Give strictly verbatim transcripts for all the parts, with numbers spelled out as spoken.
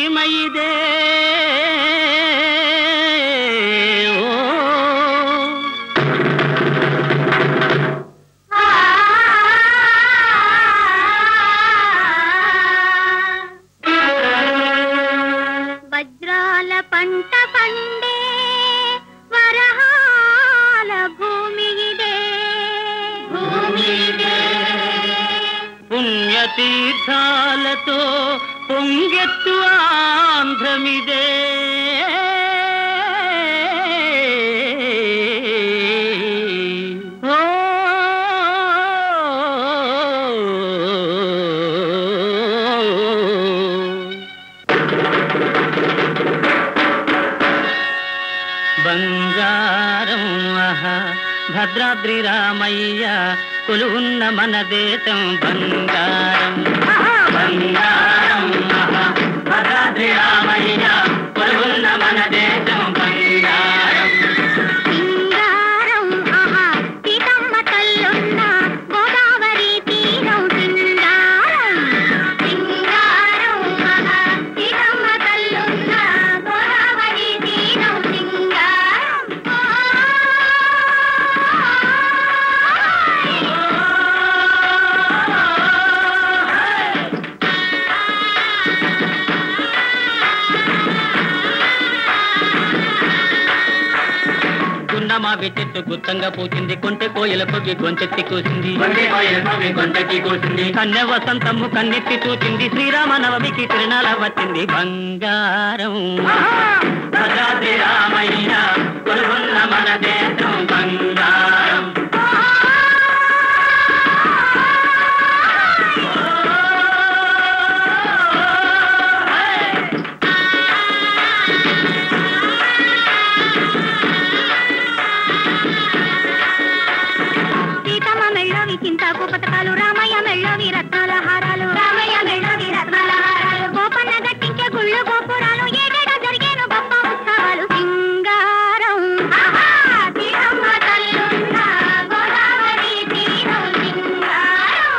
సీమ ఇదే వజ్రాల పంట పండే వరహాల భూమి ఇదే భూమి ఇదే పుణ్యతీర్థాలతో పొంగెత్తు ఆంధ్రమిదే బంగారం భద్రాద్రి రామయ్య కొలువున్న మన దేశం బంగారం బంగారం భద్రాద్రి రామయ్య కొలువున్న మన దేశం బంగారం సింగారం ఆహా సీతమ్మ తల్లున్న గోదావరి తీరం సింగారం సింగారం ఆహా సీతమ్మ తల్లున్న గోదావరి తీరం సింగారం మావి చెట్టు గుత్తంగా పూచింది కొంటె కోయల పొగి గొంతెత్తి కూసింది గొంతెత్తి కూసింది కన్య వసంతము కన్నెత్తి చూచింది శ్రీరామ నవమికి తిరునాళ వచ్చింది బంగారం భద్రాద్రి రామయ్య కొలువున్న మన దేశం బంగారం చింతాకు పథకాలు రామయ్య మెళ్ళవి రత్నాల హారాలు రామయ్య మెళ్ళవి రత్నాల హారాలు గోపన్న గట్టించే గుళ్ళు గోపురాలు ఏడేడా జరిగేను గొప్ప ఉత్సవాలు సింగారం సీతమ్మ తల్లున్న గోదావరి తీరం సింగారం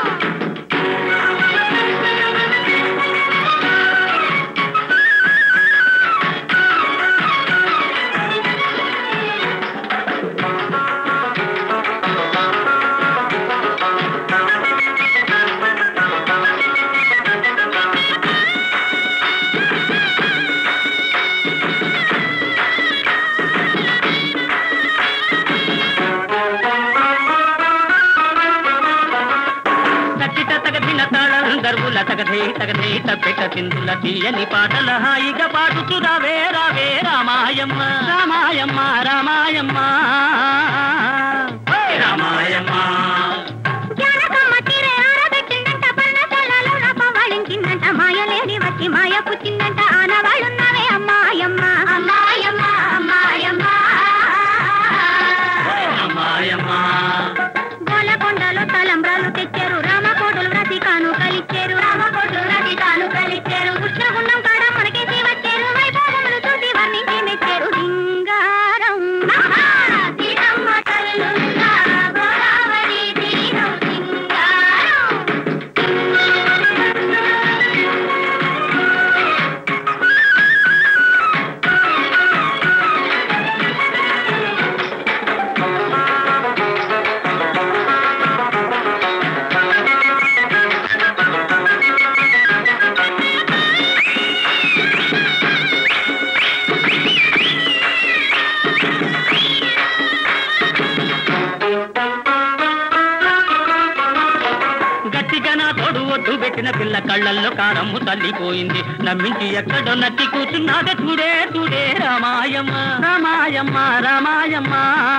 గర్వుల తగదే తగదే తప్పెట సింధుల తీయని పాటల హాయిగా పాడుచు రావే రావే రామాయమ్మ రామాయమ్మ రామాయమ్మ రామాయమ్మ జానకమ్మ తీరే ఆరబెట్టిందంట పర్ణశాలలో రపవాళించిందంట మాయలేని వచ్చి మాయ పుచ్చిందంట ఆనవాళ్ళున్నావే అమ్మాయమ్మ అమ్మాయమ్మ అమ్మాయమ్మ అమ్మాయమ్మ గోలకొండలో తలంబ్రాలు తెచ్చారు రామకోటలు రతి కాను కలిచ్చారు రామకోటలు రతి కాను కలిచ్చారు కృష్ణగుండం కాడ మనకేసి వచ్చారు వైభవములు చూసి వర్ణించి మెచ్చారు సింగారం సీతమ్మ తల్లున్న గోదావరి తీరం సింగారం పెట్టిన పిల్ల కళ్ళల్లో కారమ్ము తల్లిపోయింది నమ్మించి ఎక్కడో నట్టి కూర్చున్నాదే చూడే చూడే రామాయమ్మ రామాయమ్మ రామాయమ్మ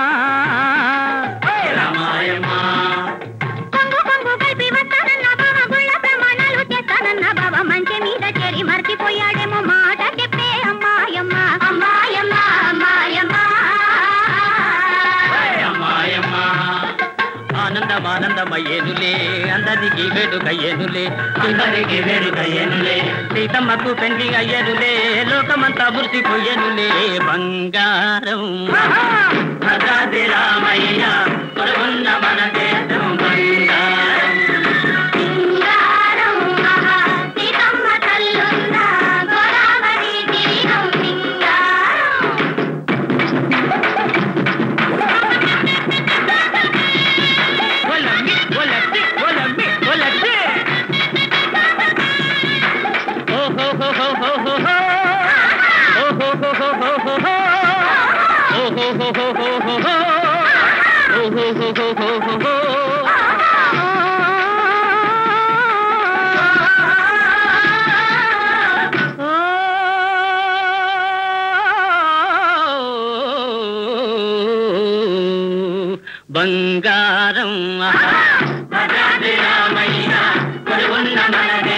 రామాయమ్మ కొంగు కొంగు కలిపి వస్తానన్న బావ గుళ్ళ ప్రమాణాలు చేస్తానన్న బావ మంచి మీద చేరి మర్చిపోయాడేమో మాట చెప్పే అమ్మాయమ్మ అమ్మాయమ్మ అమ్మాయమ్మ అమ్మాయమ్మ ఆనందమానందమయ్యేనులే అందరికి వేడుకయ్యేనులే అందరికి వేడుకయ్యేనులే సీతమ్మకు పెండి అయ్యేనులే లోకమంతా మురిసిపోయేనులే బంగారం భద్రాద్రి రామయ్య కొలువున్న మన దేశం బంగారం సింగారం సీతమ్మ తల్లున్న గోదావరి బంగారం రామయ్య కొలువున్న మన